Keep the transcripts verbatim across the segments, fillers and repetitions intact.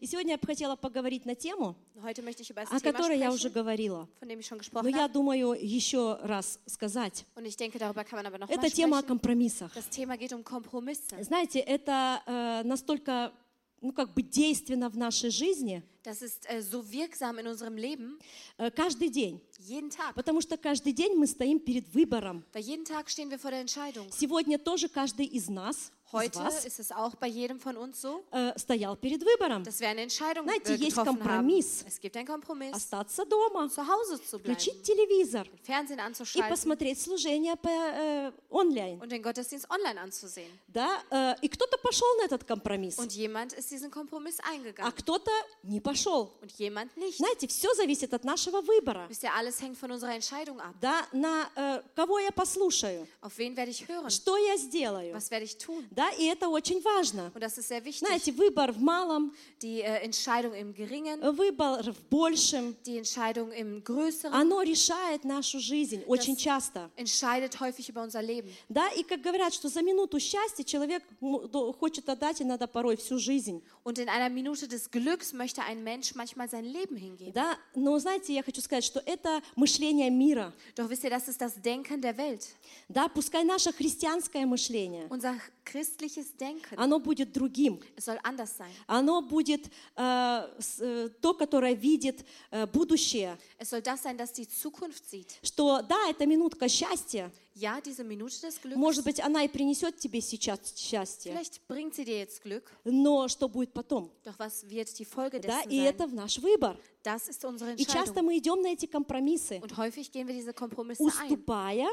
И сегодня я бы хотела поговорить на тему, Heute möchte ich über das о Thema которой я уже sprechen, говорила. von dem ich schon Но gesprochen я habe. думаю еще раз сказать. Und ich denke, darüber kann man aber noch mal Это тема о sprechen. компромиссах. Das Thema geht um Kompromisse. Знаете, это э, настолько, ну, как бы действенно в нашей жизни Das ist äh, so wirksam in unserem Leben, э, каждый день. jeden Tag. Потому что каждый день мы стоим перед выбором. Weil jeden Tag stehen wir vor der Entscheidung. Сегодня тоже каждый из нас, из Heute вас, ist es auch bei jedem von uns so, э, стоял перед выбором. dass wir eine Entscheidung Знаете, äh, есть getroffen haben. компромисс. Es gibt einen Kompromiss, Остаться дома, zu Hause zu bleiben, включить телевизор den Fernsehen и anzuschalten посмотреть служение по э, онлайн. und den Gottesdienst online anzusehen. Да? Э, и кто-то пошел на этот компромисс, Und jemand ist diesen Kompromiss а eingegangen кто-то не пошел. und jemand nicht. Знаете, все зависит от нашего выбора. Wisst ihr, alles hängt von unserer Entscheidung ab. Да? На э, кого я послушаю, Auf wen werde ich hören? что я сделаю. Was werde ich tun? Да? И это очень важно. Und das ist sehr wichtig. Знаете, выбор в малом, Die äh, Entscheidung im Geringen, выбор в большем, die Entscheidung im Größeren, оно решает нашу жизнь очень часто. entscheidet häufig über unser Leben. Да, и как говорят, что за минуту счастья человек м, до- хочет отдать иногда порой всю жизнь. Und in einer Minute des Glücks möchte ein Mensch manchmal sein Leben hingeben. Да, но знаете, я хочу сказать, что это мышление мира. Doch wisst ihr, das ist das Denken der Welt. Да, пускай наше христианское мышление, Unser christliches Denken, оно будет другим. es soll anders sein. Оно будет э, с- э, то, которое видит э, будущее. Es soll das sein, das die Zukunft sieht. Что да, эта минутка счастья, Ja, diese Minute des Glücks, может быть, она и принесет тебе сейчас счастье, vielleicht bringt sie dir jetzt Glück, но что будет потом? doch was wird die Folge Да, dessen и sein? это наш выбор. Das ist unsere И часто Entscheidung. мы идем на эти компромиссы, Und häufig gehen wir diese Kompromisse ein. уступая,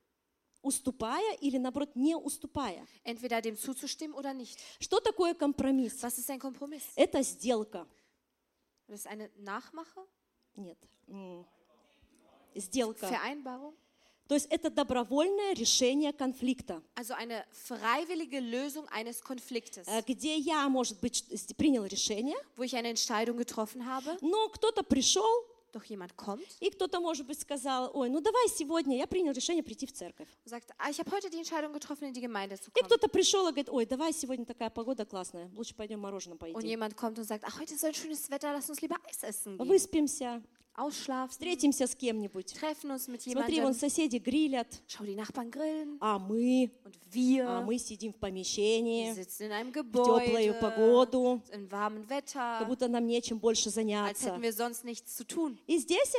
уступая или, наоборот, не уступая. Entweder dem zuzustimmen oder nicht. Что такое компромисс? Was ist ein Kompromiss? Это сделка. Das ist eine Nachmache? Нет. м, Сделка. Vereinbarung? То есть это добровольное решение конфликта, Also eine freiwillige Lösung eines Konfliktes, э, где я, может быть, ш- с- принял решение, wo ich eine Entscheidung getroffen habe, но кто-то пришел, doch jemand kommt и кто-то, может быть, сказал, ой, ну давай сегодня, я принял решение прийти в церковь. und sagt, ah, ich habe heute die Entscheidung getroffen, in die Gemeinde zu И kommen. кто-то пришел и говорит, ой, давай сегодня такая погода классная, lучше пойдем мороженое Und поедим. jemand kommt und sagt, ach, heute ist so ein schönes Wetter, lass uns lieber Eis essen gehen. Выспимся, Ausschlafen, встретимся с кем-нибудь. treffen uns mit Смотри, вон jemandem, соседи грилят, schau, die Nachbarn grillen а мы, und wir а мы сидим в помещении, sitzen in einem в теплую Gebäude, погоду, in warmem как Wetter, будто нам нечем больше als заняться. hätten wir sonst nichts zu tun. И здесь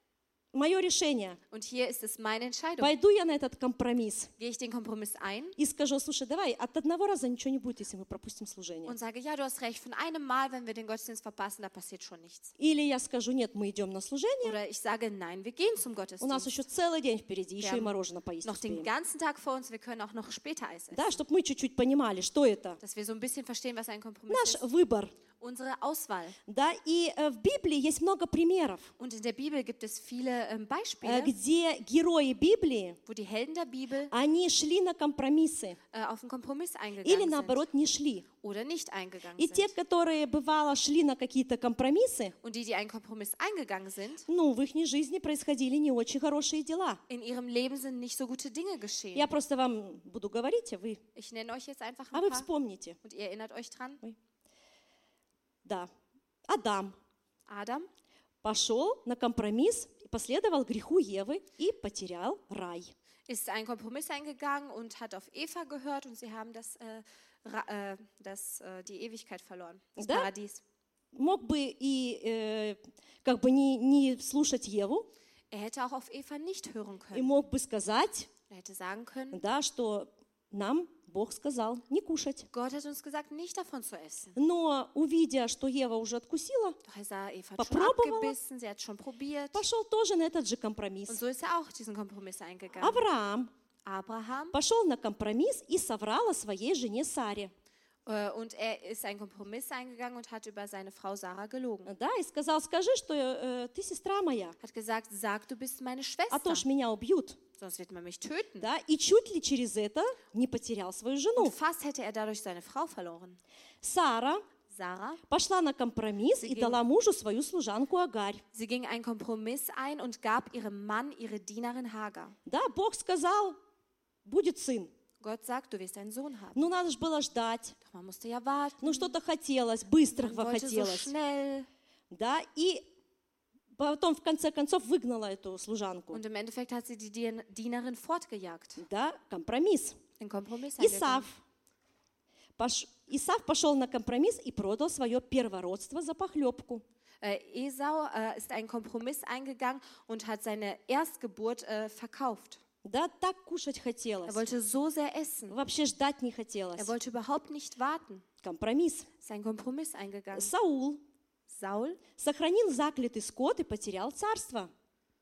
мое решение. Und hier ist es meine Entscheidung. Пойду я на этот компромисс Gehe ich den Kompromiss ein и скажу, слушай, давай, от одного раза ничего не будет, если мы пропустим служение. und sage, ja, du hast recht, von einem Mal, wenn wir den Gottesdienst verpassen, da passiert schon nichts. Или я скажу, нет, мы идем на служение, Oder ich sage, nein, wir gehen zum у нас Gottesdienst. еще целый день впереди, еще и haben мороженое поесть Noch den успеем. ganzen Tag vor uns, wir können auch noch später Eis essen. Да, чтобы мы чуть-чуть понимали, что это. Dass wir so ein bisschen verstehen, was ein Kompromiss Наш ist. выбор. Unsere Auswahl. Да, и э, в Библии есть много примеров, Und in der Bibel gibt es viele ähm, э, Beispiele, где герои Библии, wo die Helden der Bibel они шли на компромиссы äh, auf einen Kompromiss или, eingegangen sind наоборот, не шли. oder nicht eingegangen И те, sind. которые, бывало, шли на какие-то компромиссы, Und die, die einen Kompromiss eingegangen sind, ну, в их жизни происходили не очень хорошие дела. in ihrem Leben sind nicht so gute Dinge geschehen. Я просто вам буду говорить, а вы, Ich nenne euch jetzt einfach а ein вы paar вспомните. und ihr erinnert euch dran. Да. Адам Adam пошел на компромисс и последовал греху Евы и потерял рай. ist einen Kompromiss eingegangen und hat auf Eva gehört und sie haben das, äh, ra- äh, das, äh, die Ewigkeit verloren, das Да? Paradies. Мог бы и э, как бы не, не слушать Еву, Er hätte auch auf Eva nicht hören и können. мог бы сказать, Er hätte sagen können, да, что нам Бог сказал не кушать. Gott hat uns gesagt, nicht davon zu essen. Но увидя, что Ева уже откусила, Doch er sah, Eva hat schon Попробовала. abgebissen, sie hat schon probiert. пошел тоже на этот же Und компромисс. so ist er auch diesen Kompromiss eingegangen. Авраам Abraham пошел на компромисс и соврал о своей жене Саре. äh, und er ist einen Kompromiss eingegangen und hat über seine Frau Sarah gelogen. Да, и сказал, скажи, что э, ты сестра моя, Hat gesagt, sag, du bist meine а то ж Schwester, меня убьют. sonst wird man mich töten. Да, и чуть ли через это не потерял свою жену. Und fast hätte er dadurch seine Frau verloren. Сара Sarah, пошла на компромисс и Сергей. дала мужу свою служанку Агарь. sie ging einen Kompromiss ein und gab ihrem Mann ihre Dienerin Hagar. Да, Бог сказал, будет сын. Gott sagt, du wirst einen Sohn haben. Ну, надо же было ждать. Doch man musste ja warten. Ну, что-то хотелось, быстрого Man wollte so хотелось. schnell. Да, и потом, в конце концов, выгнала эту служанку. Und im Endeffekt hat sie die Dien- Dienerin fortgejagt. Да, компромисс. Den Kompromiss Исав. eingegangen. Пош- Исав пошел на компромисс и продал свое первородство за похлебку. Äh, Esau äh, ist einen Kompromiss eingegangen und hat seine Erstgeburt äh, verkauft. Да, так кушать хотелось. Er wollte so sehr essen. Вообще ждать не хотелось. Er wollte überhaupt nicht warten. Компромисс. Ist ein Kompromiss eingegangen. Saul Saul сохранил заклятый скот и потерял царство.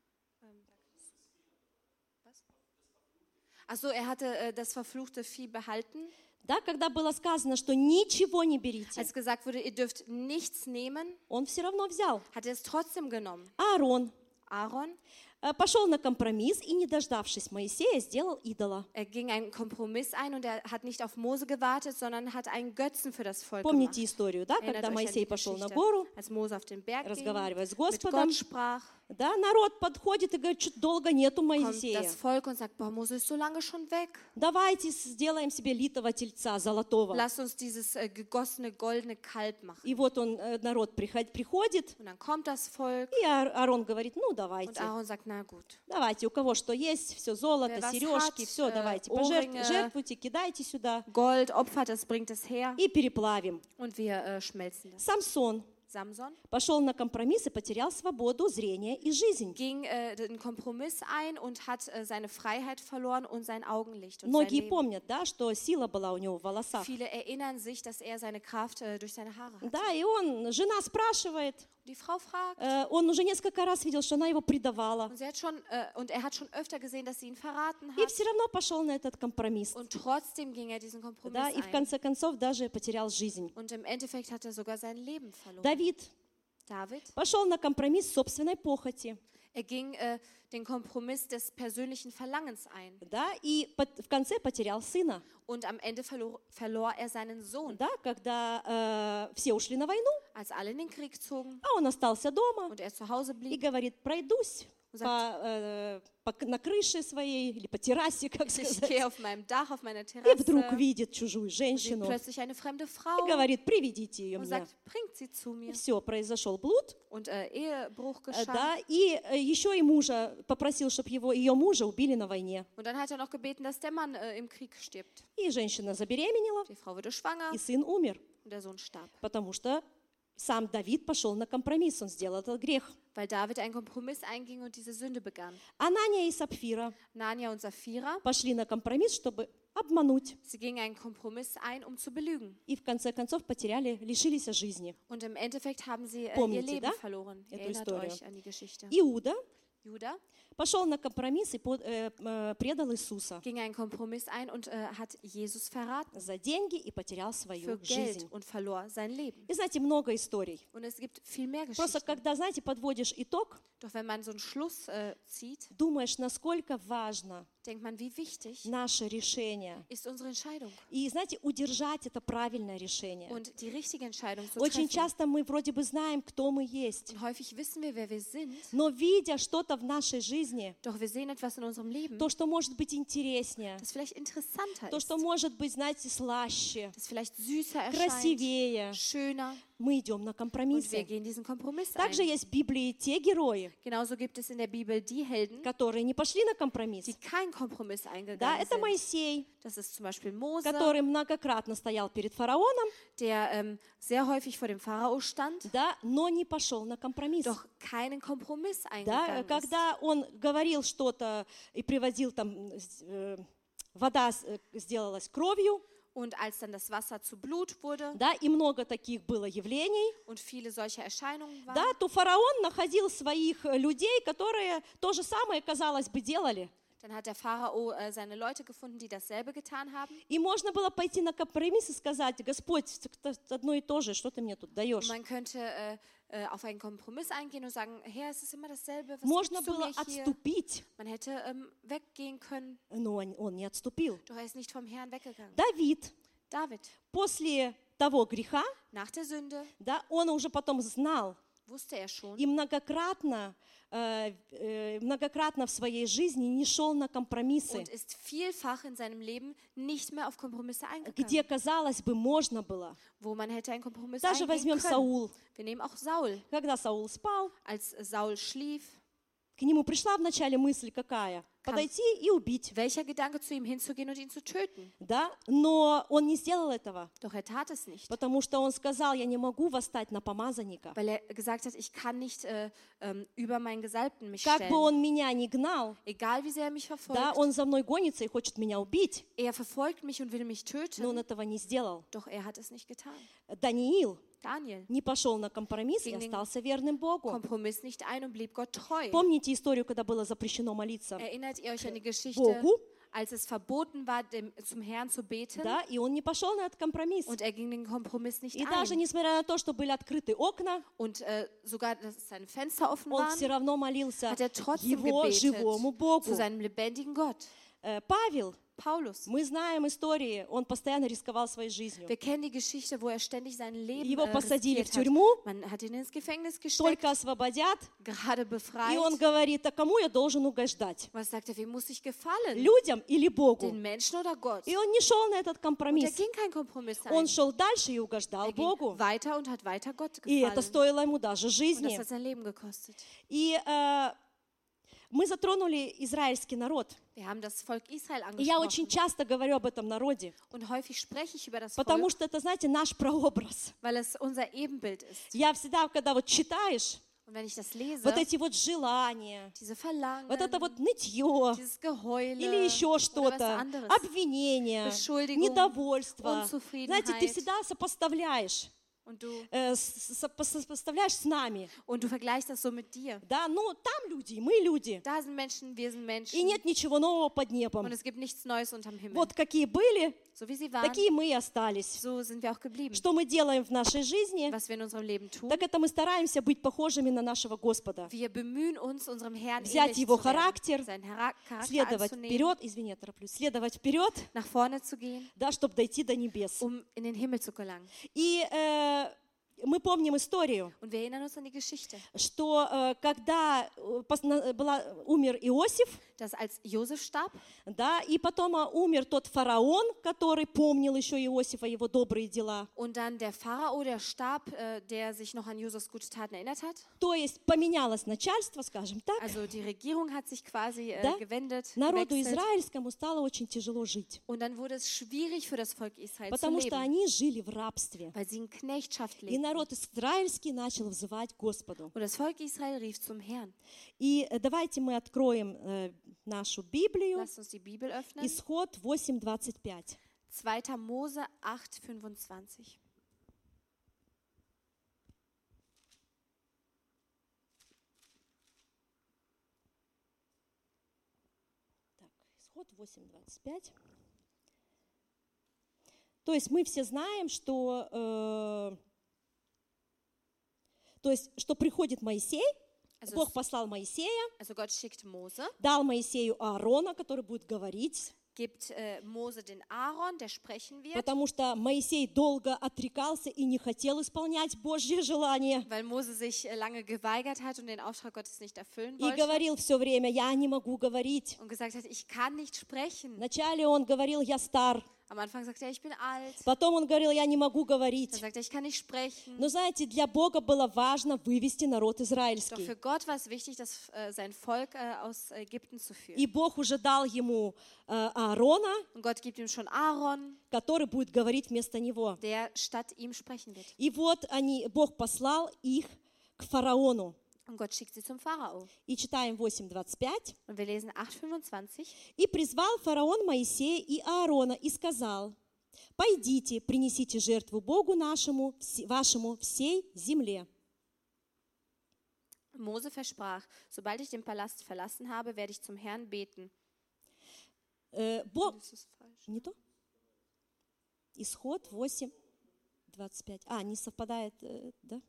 Achso, er hatte äh, das verfluchte Vieh behalten. Да, когда было сказано, что ничего не берите, Als gesagt wurde, ihr dürft nichts nehmen, он все равно взял. hat er es trotzdem genommen. Аарон Aaron э, пошел на компромисс и, не дождавшись Моисея, сделал идола. er ging einen Kompromiss ein und er hat nicht auf Mose gewartet, sondern hat einen Götzen für das Volk Помните gemacht. историю, да, Erinnert когда euch an die Моисей пошел на Geschichte, гору, als Mose auf den Berg ging, разговаривать с mit Господом, Gott sprach, да, народ подходит и говорит, что долго нету kommt Моисея. das Volk und sagt, boah, Mose ist so lange schon weg. Давайте сделаем себе литого тельца золотого. Lass uns dieses äh, gegossene goldene Kalb machen. И вот он, э, народ приход- приходит, Und dann kommt das Volk и Аар- Аарон говорит, ну und давайте, Aaron sagt, na gut. давайте, у кого что есть, все золото, Wer was сережки, hat, все, э, давайте, Ohrringe, пожертв- жертвуйте, кидайте сюда Gold, opfert es, bringt es her и переплавим. und wir äh, schmelzen das. Самсон Samson пошел на компромисс и потерял свободу, зрение и жизнь. ging äh, den Kompromiss ein und hat äh, seine Freiheit verloren und sein Augenlicht und sein Многие Leben. помнят, да, что сила была у него в волосах. Viele erinnern sich, dass er seine Kraft äh, durch seine Haare hat. Да, и он, жена спрашивает, Die Frau fragt, э, он уже несколько раз видел, что она его предавала. und, sie hat schon, äh, und er hat schon öfter gesehen, dass sie ihn verraten И hat. все равно пошел на этот компромисс. Und trotzdem ging er diesen Kompromiss Да, и в ein. конце концов даже потерял жизнь. Und im Endeffekt hat er sogar sein Leben verloren. Давид David, пошел на компромисс собственной похоти. er ging äh, den Kompromiss des persönlichen Verlangens ein. Да, и по- в конце потерял сына. Und am Ende verlor, verlor er seinen Sohn. Да, когда э, все ушли на войну, Als alle in den Krieg zogen а он остался дома und er zu Hause и blieb, говорит, пройдусь und по, sagt, э, по- на крыше своей или по террасе, как ich сказать. gehe auf meinem Dach, auf meiner И вдруг Terrasse, видит чужую und sieht женщину plötzlich eine fremde и Frau говорит, приведите ее und мне. sagt, bringt sie zu mir. Все, произошел блуд, Und äh, Ehebruch э, geschah. да, и э, еще и мужа попросил, чтобы его, ее мужа убили на войне. Und dann hat er noch gebeten, dass der Mann äh, im Krieg stirbt. И женщина забеременела, Die Frau wurde schwanger и сын умер, und der Sohn starb. потому что сам Давид пошел на компромисс, он сделал этот грех. Weil David einen Kompromiss einging und diese Sünde begann. Анания и Сапфира Nania und Sapphira, пошли на компромисс, чтобы обмануть, sie gingen einen Kompromiss ein, um zu belügen. и в конце концов потеряли, лишились жизни. Und im Endeffekt haben sie äh, ihr Помните, Leben да, verloren. эту Erinnert историю? euch an die Geschichte. Иуда Judah пошел на компромисс и под- э, э, предал Иисуса ging einen Kompromiss ein und äh, hat Jesus verraten за деньги и потерял für свою Geld жизнь. und verlor sein Leben. И знаете, много историй. Und es gibt viel mehr Просто Geschichten. когда, знаете, подводишь итог, Doch wenn man so einen Schluss äh, zieht, думаешь, насколько важно denkt man, wie wichtig наше решение. ist unsere Entscheidung. И, знаете, удержать это правильное решение. Und die richtige Entscheidung zu Очень treffen. часто мы вроде бы знаем, кто мы есть, Und häufig wissen wir, wer wir sind, но видя что-то в нашей жизни, doch wir sehen etwas in unserem Leben, то, что может быть интереснее, das vielleicht interessanter то, ist, что может быть, знаете, слаще, das vielleicht süßer erscheint, красивее, schöner, мы идем на und wir компромиссы. gehen diesen Kompromiss Также ein. есть в Библии те герои, Genauso gibt es in der Bibel die Helden, которые не пошли на компромисс. die keinen Kompromiss Да, eingegangen это sind. Моисей, Das ist zum Beispiel Mose, который многократно стоял перед фараоном, der ähm, sehr häufig vor dem Pharao stand, да, но не пошел на компромисс. doch keinen Kompromiss Да, eingegangen ist. когда он говорил что-то и приводил там, э, вода с- э, сделалась кровью, Und als dann das Wasser zu Blut wurde да, и много таких было явлений, und viele solche Erscheinungen waren, да, то фараон находил своих э, людей, которые то же самое, казалось бы, делали. dann hat der Pharao äh, seine Leute gefunden, die dasselbe getan haben. И можно было пойти на компромисс и сказать, Господь, это одно и то же, что ты мне тут Und даешь? man könnte äh, äh, auf einen Kompromiss eingehen und sagen, Herr, es ist immer dasselbe, was Можно gibst du было mir hier? отступить, Man hätte ähm, weggehen können, но он, он не отступил. doch er ist nicht vom Herrn weggegangen. Давид David, после того греха, nach der Sünde, да, он уже потом знал, wusste er schon. И многократно, э, э, многократно в своей жизни не шел на компромиссы, Und ist vielfach in seinem Leben nicht mehr auf Kompromisse где, eingegangen, казалось бы, можно было. wo man hätte einen Kompromiss Даже eingehen возьмем können. Саул. Wir nehmen auch Saul. Когда Саул спал, Als Saul schlief, к нему пришла вначале мысль какая? Подойти и убить. welcher Gedanke zu ihm hinzugehen und ihn zu töten? Да? Но он не сделал этого, Doch er tat es nicht, потому что он сказал, я не могу восстать на помазанника. weil er gesagt hat, ich kann nicht äh, ähm, über meinen Gesalbten mich Как бы stellen. он меня ни гнал, Egal wie sehr er mich да, verfolgt, он за мной гонится и хочет меня убить, er verfolgt mich und will mich но он töten, этого не сделал. doch er hat es nicht getan. Даниил Daniel не пошел на компромисс и Gegen den остался верным Богу. Kompromiss nicht ein und blieb Gott treu. Помните историю, когда было запрещено молиться Erinnert ihr euch an die Geschichte, Богу, als es verboten war, dem, zum Herrn zu beten, да, и он не пошел на этот компромисс. und er ging den Kompromiss nicht И даже ein. несмотря на то, что были открыты окна, Und äh, sogar, dass seine Fenster offen он все waren, равно молился hat er trotzdem его gebetet живому Богу. zu seinem lebendigen Gott. Э, Павел, Paulus. мы знаем истории, он постоянно рисковал своей жизнью. Wir kennen die Geschichte, wo er ständig sein Leben Его äh, посадили в riskiert hat. тюрьму, Man hat ihn ins Gefängnis gesteckt, только освободят, gerade befreit. и он говорит, а кому я должен угождать? Was sagt er, wem muss ich gefallen? Людям или Богу? Den Menschen oder Gott? И он не шел на этот Und er компромисс. ging kein Kompromiss ein. Он шел дальше и угождал Er ging Богу. weiter und hat weiter Gott И это gefallen. стоило ему даже Und das жизни. hat sein Leben gekostet. И э, мы затронули израильский народ. Wir haben das Volk Israel И я очень angesprochen. часто говорю об этом народе, Und häufig spreche ich über das потому Volk, что это, знаете, наш прообраз. weil es unser Ebenbild ist. Я всегда, когда вот читаешь, Und wenn ich das lese, вот эти вот желания, diese Verlangen, вот это вот нытье, dieses Geheule или еще oder was что-то, anderes, обвинения, Beschuldigung, недовольство. Знаете, ты Unzufriedenheit. всегда сопоставляешь, und du, э, с- сопо- сопоставляешь с нами. und du vergleichst das so mit dir. Да, ну там люди, мы люди. Da sind Menschen, wir sind И Menschen. нет ничего нового под небом. Und es gibt nichts Neues unterm Himmel. Вот какие были, So wie sie waren, такие мы и остались. so sind wir auch geblieben. Что мы делаем в нашей жизни, Was wir in unserem Leben tun, так это мы стараемся быть похожими на нашего Господа. wir bemühen uns, unserem Herrn Взять ähnlich его zu werden, характер, seinen Hera- Charakter Следовать anzunehmen, вперед, извини, я тороплюсь, следовать вперед, nach vorne zu gehen, да, чтобы дойти до небес. um in den Himmel zu gelangen. И э, мы помним историю, Und wir erinnern uns an die Geschichte, что э, когда э, пос- на- была, умер Иосиф, dass als Josef starb, да, и потом а, умер тот фараон, который помнил еще Иосифа, его добрые дела. und dann der Pharao, der starb, äh, der sich noch an Josefs gute Taten erinnert hat. То есть поменялось начальство, скажем так, Also die Regierung hat sich quasi äh, Да. gewendet, народу gewechselt. израильскому стало очень тяжело жить, Und dann wurde es schwierig für das Volk Israel zu потому что leben, они жили в рабстве. weil sie in Knechtschaft И lebten. народ израильский начал взывать к Господу. Und das Volk Israel rief zum Herrn. И э, давайте мы откроем э, нашу Библию, Lasst uns die Bibel öffnen. Исход восемь двадцать пять. zweiter Mose acht fünfundzwanzig. Так, Исход восемь двадцать пять. То есть мы все знаем, что, э, то есть, что приходит Моисей, Also, Бог послал Моисея, also Gott schickt Mose, дал Моисею Аарона, который будет говорить, gibt äh, Mose den Aaron, der sprechen wird, потому что Моисей долго отрекался и не хотел исполнять Божье желание. weil Mose sich äh, lange geweigert hat und den Auftrag Gottes nicht erfüllen И wollte говорил все время, я не могу говорить. und gesagt hat, ich kann nicht sprechen. Вначале он говорил, я стар. Am Anfang sagte er, ich bin alt. Потом он говорил, я не могу Dann говорить. sagte er, ich kann nicht sprechen. Но знаете, для Бога было важно вывести народ Doch израильский. für Gott war es wichtig, das, äh, sein Volk äh, aus Ägypten zu führen. И Бог уже дал ему э, Аарона, Und Gott gibt ihm schon Aaron, который будет говорить вместо него. der statt ihm sprechen wird. И вот они, Бог послал их к фараону. Und Gott schickt sie zum Pharao. И читаем восемь двадцать пять. Und wir lesen acht fünfundzwanzig. «И призвал фараон Моисея и Аарона и сказал, пойдите, принесите жертву Богу нашему, вс- вашему всей земле». Mose versprach, sobald ich den Palast verlassen habe, werde ich zum Herrn beten. Э, Бог... Das ist falsch. Не то? Исход восемь двадцать пять. А, не совпадает, э, да?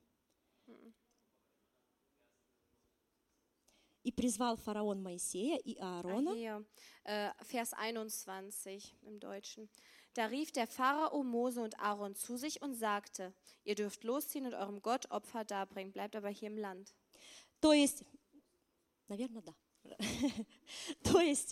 «И призвал фараон Моисея и Ah, Аарона». hier, äh, Vers einundzwanzig im Deutschen. Da rief der Pharao Mose und Aaron zu sich und sagte, ihr dürft losziehen und eurem Gott Opfer darbringen, bleibt aber hier im Land. То есть, наверное, да. То есть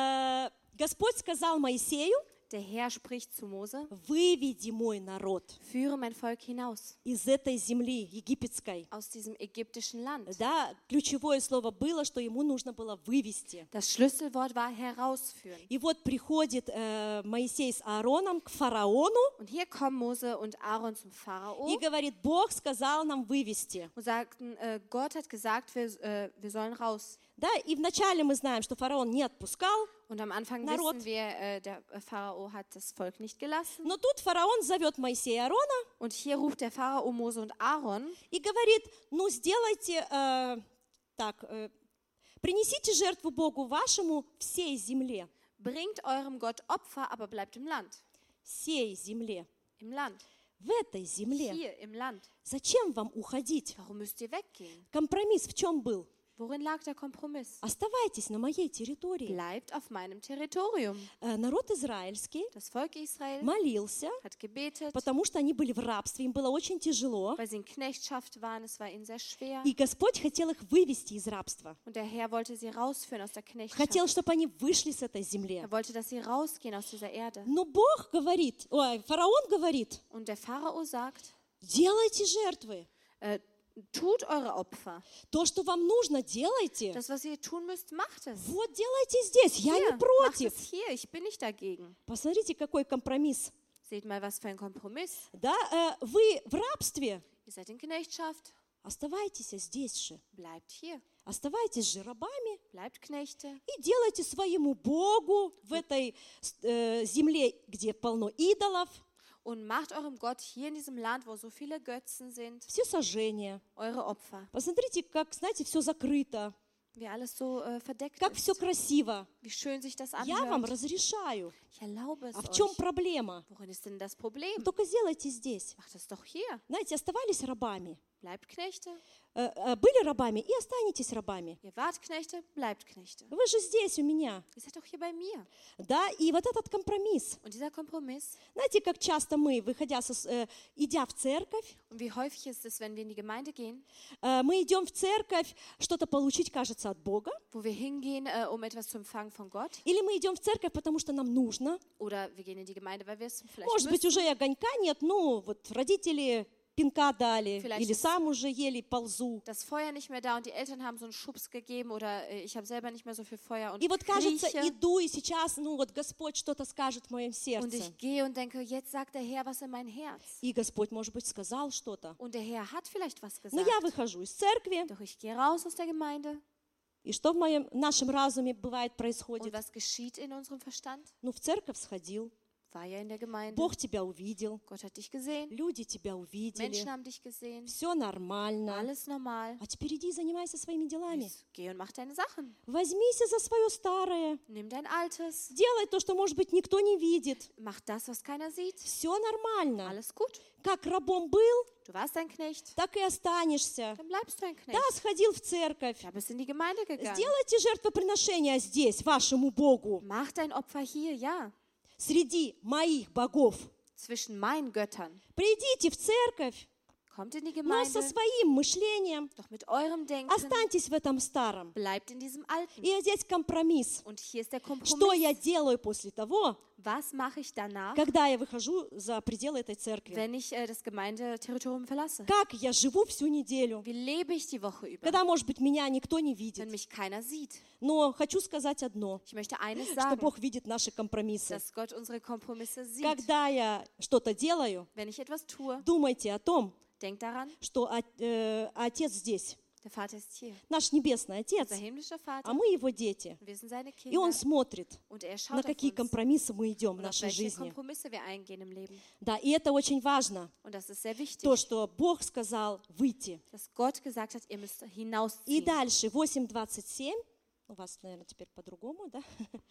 э, Господь сказал Моисею: Der Herr spricht zu Mose, выведи мой народ führe mein Volk hinaus из этой земли египетской. aus diesem ägyptischen Land. Да, ключевое слово было, что ему нужно было вывести. Das Schlüsselwort war herausführen. И вот приходит э, Моисей с Аароном к фараону Und hier kommen Mose und Aaron zum Pharao и говорит: Бог сказал нам вывести. und sagten, äh, Gott hat gesagt, wir, äh, wir sollen raus. Да, и вначале мы знаем, что фараон не отпускал, Und am Anfang Народ. wissen wir, äh, der Pharao hat das Volk nicht gelassen. но тут фараон зовет Моисея и Аарона Und hier ruft der Pharao Mose und Aaron и говорит: ну сделайте э, так, э, принесите жертву Богу вашему всей земле, bringt eurem Gott Opfer, aber bleibt im Land. всей земле, Im Land. в этой земле. Hier im Land. Зачем вам уходить? Warum müsst ihr weggehen? Компромисс в чем был? Worin lag der Kompromiss? Оставайтесь на моей территории. Bleibt auf meinem Territorium. Э, Народ израильский Das Volk Israel молился, hat gebetet, потому что они были в рабстве, им было очень тяжело. weil sie in Knechtschaft waren. Es war ihnen sehr schwer. И Господь хотел их вывести из рабства. Und der Herr wollte sie rausführen aus der Knechtschaft. Хотел, чтобы они вышли с этой земли. Er wollte, dass sie rausgehen aus dieser Erde. Но Бог говорит, ой, фараон говорит: Und der Pharao sagt, делайте жертвы. äh, tut eure Opfer. То, что вам нужно, делайте. Das, was ihr tun müsst, macht es. Вот делайте здесь, я Hier, не macht против. es hier. Ich bin nicht dagegen. Посмотрите, какой компромисс. Seht mal, was für ein Kompromiss. Да, э, вы в рабстве, Ihr seid in Knechtschaft. оставайтесь здесь же. Bleibt hier. Оставайтесь же рабами Bleibt Knechte. и делайте своему Богу в этой э, земле, где полно идолов, Und macht eurem Gott hier in diesem Land, wo so viele Götzen sind, все сожжения. eure Opfer. Посмотрите, как, знаете, все закрыто, Wie alles so äh, verdeckt как все ist. красиво. Wie schön sich das Я вам anhört. разрешаю. Ich erlaube es А в чем euch. проблема? Worin ist denn das Problem? Только сделайте здесь. Macht es doch hier. Знаете, оставались рабами. Bleibt Knechte. Э, э, Были рабами и останетесь рабами. Ihr wart Knechte, bleibt Knechte. Вы же здесь у меня. Ihr seid doch hier bei mir. Да, и вот этот компромисс. Und dieser Kompromiss, Знаете, как часто мы, выходя, со, э, идя в церковь, und wie häufig ist es, wenn wir in die Gemeinde gehen, э, мы идем в церковь что-то получить, кажется, от Бога, wo wir hingehen, äh, um etwas zu empfangen von Gott, или мы идем в церковь, потому что нам нужно. oder wir gehen in die Gemeinde, weil wir es vielleicht Может быть, müssen. уже и огонька нет, ну, вот родители пинка дали, Vielleicht или ist- сам уже еле ползу. Das Feuer nicht mehr da und die Eltern haben so einen Schubs gegeben oder äh, ich habe selber nicht mehr so viel Feuer und И вот кажется, krieche иду, и сейчас, ну, вот Господь что-то скажет в моем und сердце. ich gehe und denke, jetzt sagt der Herr was in mein Herz. И Господь, может быть, сказал что-то. Und der Herr hat vielleicht was Но gesagt. я выхожу из церкви, Doch ich gehe raus aus der Gemeinde и что в моем, нашем разуме бывает, und происходит? was geschieht in unserem Verstand? Ну, в церковь сходил, War ja in der Gemeinde. Бог тебя увидел, Gott hat dich gesehen. люди тебя увидели, Menschen haben dich gesehen. все нормально. Alles normal. А теперь иди и занимайся своими делами. Jetzt geh und mach deine Sachen. Возьмись за свое старое. Nimm dein Altes. Делай то, что, может быть, никто не видит. Mach das, was keiner sieht. Все нормально. Alles gut. Как рабом был, Du warst ein Knecht. так и останешься. Dann bleibst du ein Да, Knecht. сходил в церковь. Du bist in die Gemeinde gegangen. Сделайте жертвоприношение здесь, вашему Богу, Mach dein Opfer hier, ja. среди моих богов. Zwischen meinen Göttern. Придите в церковь, Kommt in die но со Gemeinde. своим мышлением. Doch mit eurem Denken. Останьтесь в этом старом. Bleibt in diesem Alten. И здесь компромисс. Und hier ist der Что Kompromiss. я делаю после того, Was mache ich danach, когда я выхожу за пределы этой церкви? wenn ich äh, das Gemeindeterritorium verlasse? Как я живу всю неделю, Wie lebe ich die Woche über, когда, может быть, меня никто не wenn видит? mich keiner sieht? Но хочу сказать одно, Ich möchte eines что sagen, Бог видит наши компромиссы. dass Gott unsere Kompromisse sieht. Когда я что-то делаю, Wenn ich etwas tue, думайте о том, denk daran, что о- э, Отец здесь, der Vater ist hier. наш Небесный Отец, Unser himmlischer а Vater. мы Его дети. Wir sind seine И Он Kinder. смотрит, Und er на schaut auf какие uns. компромиссы мы идем в Und auf нашей welche жизни. Kompromisse wir eingehen im Leben. Да, и это очень важно, Und das ist sehr wichtig, то, что Бог сказал выйти. dass Gott gesagt hat, ihr müsst И hinausziehen. дальше, восемь двадцать семь, у вас, наверное, теперь по-другому, да?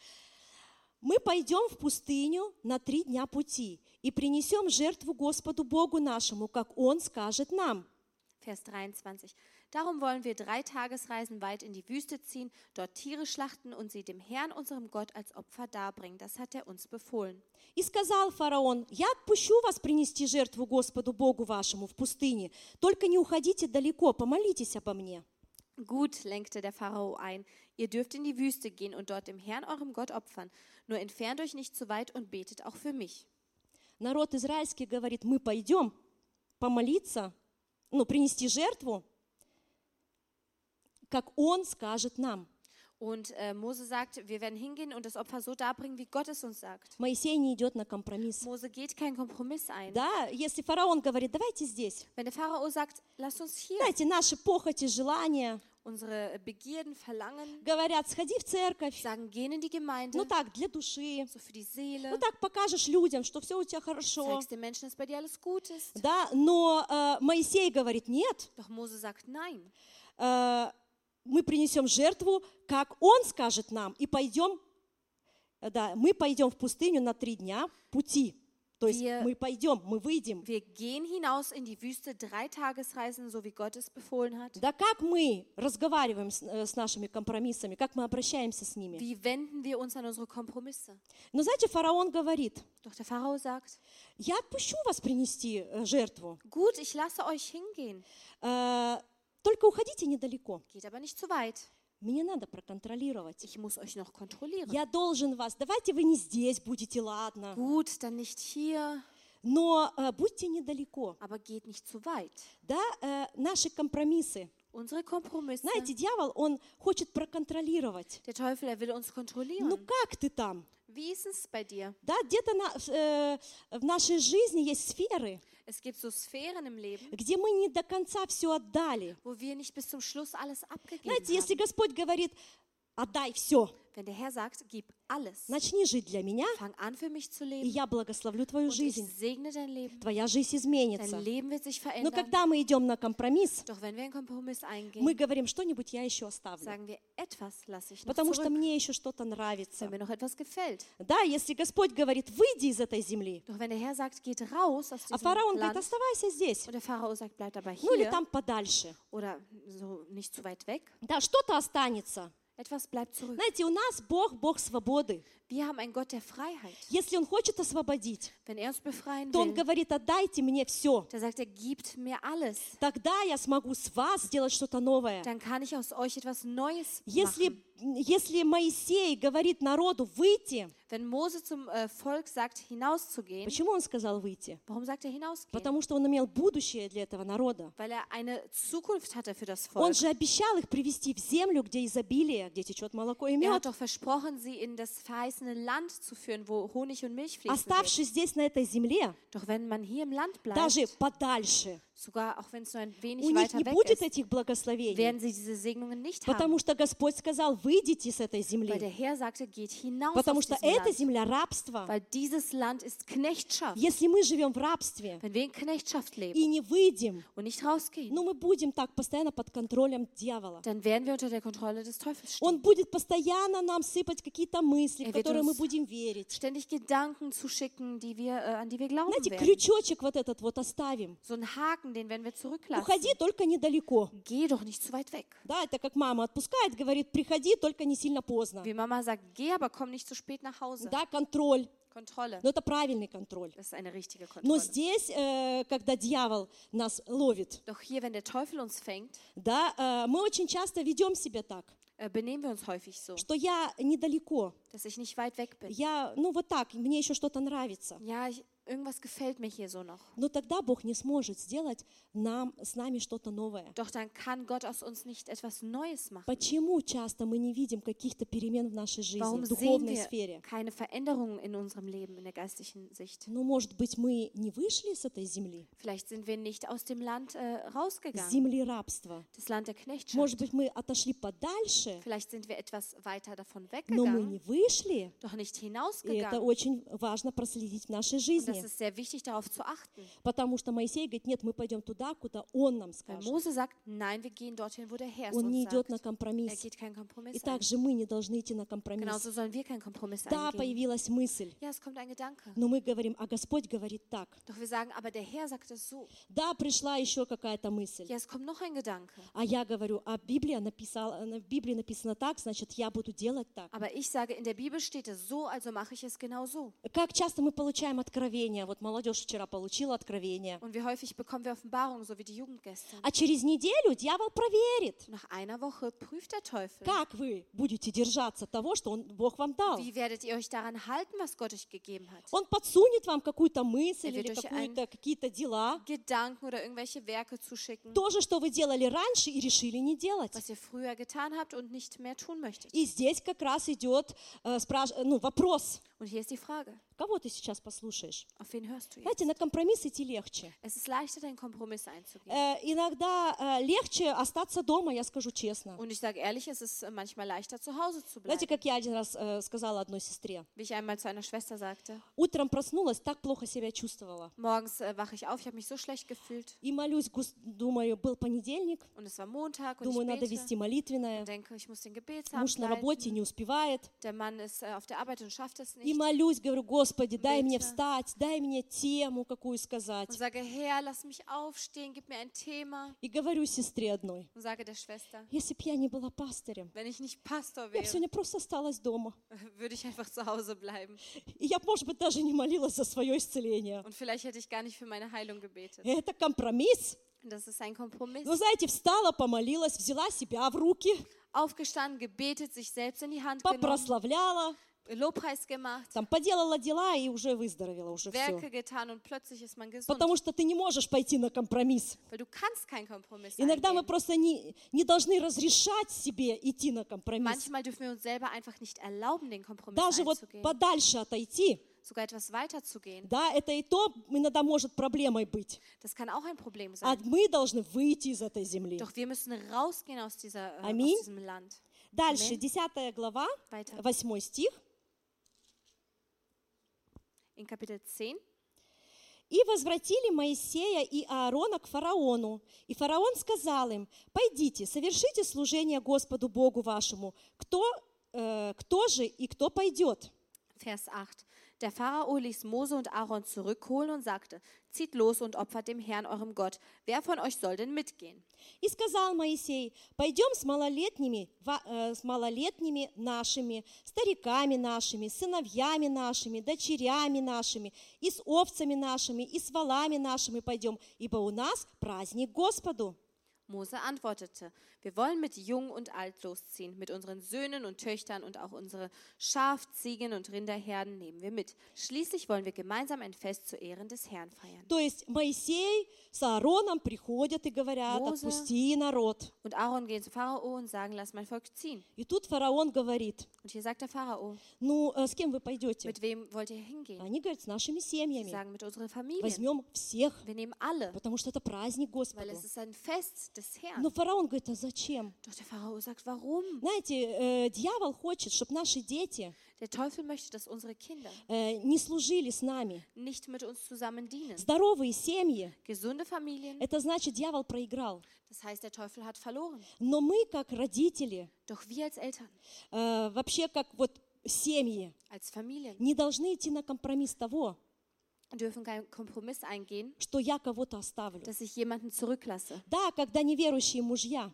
Мы пойдем в пустыню на три дня пути и принесем жертву Господу Богу нашему, как Он скажет нам. Vers dreiundzwanzig. Darum wollen wir drei Tagesreisen weit in die Wüste ziehen, dort Tiere schlachten und sie dem Herrn, unserem Gott, als Opfer darbringen. Das hat er uns befohlen. И сказал фараон: «Я отпущу вас принести жертву Господу Богу вашему в пустыне, только не уходите далеко, помолитесь обо мне». Gut, lenkte der Pharao ein, ihr dürft in die Wüste gehen und dort dem Herrn, eurem Gott, opfern. Nur entfernt euch nicht zu weit und betet auch für mich. Народ израильский говорит: мы пойдем помолиться, ну, принести жертву, как он скажет нам. Und äh, Mose sagt, wir werden hingehen und das Opfer so darbringen, wie Gott es uns sagt. Моисей не идет на компромисс. Mose geht keinen Kompromiss ein. Да, если фараон говорит: давайте здесь, Wenn der Pharao sagt, lasst uns hier знаете, наши похоти, желания, unsere Begierden, Verlangen, говорят: сходи в церковь, sagen, gehen in die Gemeinde, ну так, для души, so für die Seele, ну так покажешь людям, что все у тебя хорошо. zeigst den Menschen, dass bei dir alles gut ist. Да, но э, Моисей говорит: нет, Doch Mose sagt, nein, э, мы принесем жертву, как он скажет нам, и пойдем, э, да, мы пойдем в пустыню на три дня пути. То есть Wir- мы пойдем, мы выйдем. wir gehen hinaus in die Wüste, drei Tagesreisen, so wie Gott es befohlen hat. Да как мы разговариваем с, э, с нашими компромиссами, как мы обращаемся с ними? Wie wenden wir uns an unsere Kompromisse? Но знаете, фараон говорит: Doch der Pharao sagt, я отпущу вас принести э, жертву, gut, ich lasse euch hingehen, э, только уходите недалеко. geht aber nicht zu weit. Мне надо проконтролировать. Ich muss euch noch kontrollieren. Я должен вас. Давайте вы не здесь будете, ладно. Gut, dann nicht hier, Но э, будьте недалеко. aber geht nicht zu weit. Да, э, наши компромиссы. Unsere Kompromisse. Знаете, дьявол, он хочет проконтролировать. Der Teufel, er will uns Ну kontrollieren. как ты там? Wie ist es bei dir? Да, где-то на- э, в нашей жизни есть сферы, Es gibt so Sphären im Leben, где мы не до конца все отдали. wo wir nicht bis zum Schluss alles abgegeben Знаете, если haben. Господь говорит: отдай все, Wenn der Herr sagt, gib alles, начни жить для меня, fang an für mich zu и leben я благословлю твою und ich жизнь. segne dein Leben, Твоя жизнь изменится. dein Leben wird sich Но verändern. когда мы идем на компромисс, Doch wenn wir einen Kompromiss eingehen, мы говорим: что-нибудь я еще оставлю, sagen wir, etwas lasse ich noch потому что zurück, мне еще что-то нравится. wenn mir noch etwas gefällt. Да, если Господь говорит: выйди из этой земли, Doch wenn der Herr sagt, geht raus aus а diesem фараон говорит: Land, оставайся здесь, und der Pharao sagt, bleib aber ну или hier там подальше. oder so nicht zu weit weg, Да, что-то останется. etwas bleibt zurück. Знаете, у нас Бог, Бог свободы. Wir haben einen Gott der Freiheit. Если Он хочет освободить, Wenn er uns befreien то Он will, говорит: отдайте мне все. da sagt er, gibt mir alles. Тогда я смогу с вас сделать что-то новое. Dann kann ich aus euch etwas Neues Если, machen. если Моисей говорит народу выйти, Wenn Mose zum äh, Volk sagt, hinauszugehen, почему он сказал выйти? warum sagt er hinausgehen? Потому что он имел будущее для этого народа. Weil er eine Zukunft hatte für das Он Volk. же обещал их привести в землю, где изобилие, где течет молоко и Er мед. hat doch versprochen, sie in das verheißene Land zu führen, wo Honig und Milch fließen wird. Оставшись здесь, на этой земле, Doch wenn man hier im Land bleibt, даже подальше, sogar auch wenn es nur ein wenig у них weiter не weg будет ist, этих благословений. werden sie diese Segnungen nicht haben. Потому что Господь сказал: выйдите с этой Weil земли. der Herr sagte, geht hinaus Потому aus что diesem эта Land. земля рабство. Weil dieses Land ist Knechtschaft. Если мы живем в рабстве Wenn wir in Knechtschaft leben и не выйдем, und nicht rausgehen, ну мы будем так постоянно под контролем дьявола. dann werden wir unter der Kontrolle des Teufels Он stehen. будет постоянно нам сыпать какие-то мысли, в Er wird которые мы uns будем верить. Ständig Gedanken zuschicken, die wir, äh, an die wir glauben Знаете, werden. крючочек вот этот вот оставим. So ein Haken, den werden wir zurücklassen. Уходи, только недалеко. Geh doch nicht zu weit weg. Да, это как мама отпускает, говорит: приходи, только не сильно поздно. Wie Mama sagt, geh, aber komm nicht zu spät nach Hause. Да, контроль. Kontrolle. Но это правильный контроль. Das ist eine richtige Но Kontrolle. здесь, э, когда дьявол нас ловит, Doch hier, wenn der Teufel uns fängt, да, э, мы очень часто ведем себя так, äh, benehmen wir uns häufig so, что я недалеко, dass ich nicht weit weg bin. я, ну вот так, мне еще что-то нравится. Ja, ich, irgendwas gefällt mir hier so noch. Но тогда Бог не сможет сделать нам, с нами что-то новое. Doch dann kann Gott aus uns nicht etwas Neues machen. Почему часто мы не видим каких-то перемен в нашей жизни, Warum в sehen духовной wir сфере? keine Veränderungen in unserem Leben, in der geistlichen Sicht? Ну, может быть, мы не вышли с этой земли, Vielleicht sind wir nicht aus dem Land äh, с rausgegangen, земли рабства. das Land der Knechtschaft. Может быть, мы отошли подальше, Vielleicht sind wir etwas weiter davon но мы weggegangen, не вышли. doch nicht И это hinausgegangen. очень важно проследить в нашей Und жизни. внимание. ist sehr wichtig, darauf zu achten. Потому что Моисей говорит, нет, мы пойдем туда, куда Он нам Weil скажет. Mose sagt, nein, wir gehen dorthin, wo der Herr es Он не uns идет на sagt. Er компромисс. geht keinen Kompromiss И ein. также мы не должны идти на компромисс. Genauso sollen wir keinen Kompromiss Да, eingehen. появилась мысль, Ja, es kommt ein Gedanke. но мы говорим, а Господь говорит так. Doch wir sagen, aber der Herr sagt es so. Да, пришла еще какая-то мысль. Ja, es kommt noch ein Gedanke. А я говорю, а Библия написала, в Библии написано так, значит, я буду делать так. Aber ich sage, in der Bibel steht es so, also mache ich es genau so. Как часто мы получаем откровения? Вот молодежь вчера получила откровение. Und wie häufig bekommen wir Offenbarungen, so wie die Jugend gestern. А через неделю дьявол проверит, Nach einer Woche prüft der Teufel. как вы будете держаться того, что он, Бог вам дал. Wie werdet ihr euch daran halten, was Gott euch gegeben hat? Он подсунет вам какую-то мысль Er wird или euch какую-то, какие-то дела. Gedanken oder irgendwelche Werke zuschicken, То же, что вы делали раньше и решили не делать. was ihr früher getan habt und nicht mehr tun möchtet. И здесь как раз идет э, спраш... ну, вопрос. Und hier ist die Frage, Кого ты сейчас послушаешь? auf wen hörst du jetzt? Знаете, на компромисс идти легче. Es ist leichter, den Kompromiss einzugehen. Э, иногда э, легче остаться дома, я скажу честно. Und ich sage ehrlich, es ist manchmal leichter, zu Hause zu Знаете, bleiben. как я один раз э, сказала одной сестре. Wie ich einmal zu einer Schwester sagte, Утром проснулась, так плохо себя чувствовала. morgens äh, wache ich auf, ich habe mich so schlecht gefühlt. И молюсь, гус- думаю, был понедельник, Und es war Montag und думаю, ich надо bete вести молитвенное. und denke, ich muss den Gebetsabend Муж на работе leiten. не успевает. Der Mann ist äh, auf der Arbeit und schafft es И nicht. молюсь, говорю, Господи, дай мне Bitte. встать, дай мне тему какую сказать. Und sage, Herr, lass mich aufstehen, gib mir ein Thema. И говорю сестре одной, Und sage der Schwester, если бы я не была пастырем, wenn ich nicht Pastor я бы wäre, сегодня просто осталась дома. würde ich einfach zu Hause bleiben. И я, может быть, даже не молилась за свое исцеление. Und vielleicht hätte ich gar nicht für meine Heilung gebetet. Это компромисс. Und das ist ein Kompromiss. Вы знаете, встала, помолилась, взяла себя в руки, Aufgestanden, gebetet, sich selbst in die Hand genommen, попрославляла, Lobpreis gemacht, там поделала дела и уже выздоровела, уже все. Werke getan und plötzlich ist man gesund. Потому что ты не можешь пойти на компромисс. Weil du kannst keinen Kompromiss Иногда мы eingehen. просто не, не должны разрешать себе идти на компромисс. Manchmal dürfen wir uns selber einfach nicht erlauben, den Kompromiss Даже вот einzugehen. подальше отойти, Sogar etwas weiter zu gehen. да, это и то иногда может проблемой быть. Das kann auch ein Problem А sein. мы должны выйти из этой земли. Doch wir müssen rausgehen aus, dieser, äh, Аминь. aus diesem Land. Дальше, Amen. десятая глава, Weiter. восьмой стих. In Kapitel zehn. «И возвратили Моисея и Аарона к фараону. И фараон сказал им, пойдите, совершите служение Господу Богу вашему. Кто, э, кто же и кто пойдет?» Vers acht. Der Pharao ließ Mose und Aaron zurückholen und sagte, zieht los und opfert dem Herrn, eurem Gott. Wer von euch soll denn mitgehen? И сказал Моисей, пойдем с малолетними, ва- э, с малолетними нашими, стариками нашими, сыновьями нашими, дочерями нашими, и с овцами нашими, и с волами нашими пойдем, ибо у нас праздник Господу. Mose antwortete, wir wollen mit Jung und Alt losziehen, mit unseren Söhnen und Töchtern und auch unsere Schaf-, Ziegen- und Rinderherden nehmen wir mit. Schließlich wollen wir gemeinsam ein Fest zu Ehren des Herrn feiern. То есть Моисей с Аароном приходят и говорят, Mose. отпусти народ. Und Aaron gehen zu Pharao und sagen, lass mein Volk ziehen. И тут фараон говорит, Und hier sagt der Pharao, ну, э, с кем вы пойдете? mit wem wollt ihr hingehen? Они говорят, с нашими Sie семьями. sagen, mit unseren Familien. Возьмем всех, Wir nehmen alle, потому что это праздник weil Господу. es ist ein Fest des Herrn. Но фараон говорит, а зачем? Doch der Pharao sagt, warum? Знаете, э, дьявол хочет, чтобы наши дети Der Teufel möchte, dass unsere Kinder э, не служили с нами. nicht mit uns zusammen dienen. Здоровые семьи, Gesunde Familien, это значит, дьявол проиграл. das heißt, der Teufel hat verloren. Но мы, как родители, Doch wir als Eltern, э, вообще как вот семьи, als Familien, не должны идти на компромисс того, dürfen keinen Kompromiss eingehen, что я кого-то оставлю. dass ich jemanden zurücklasse. Да, когда неверующие мужья,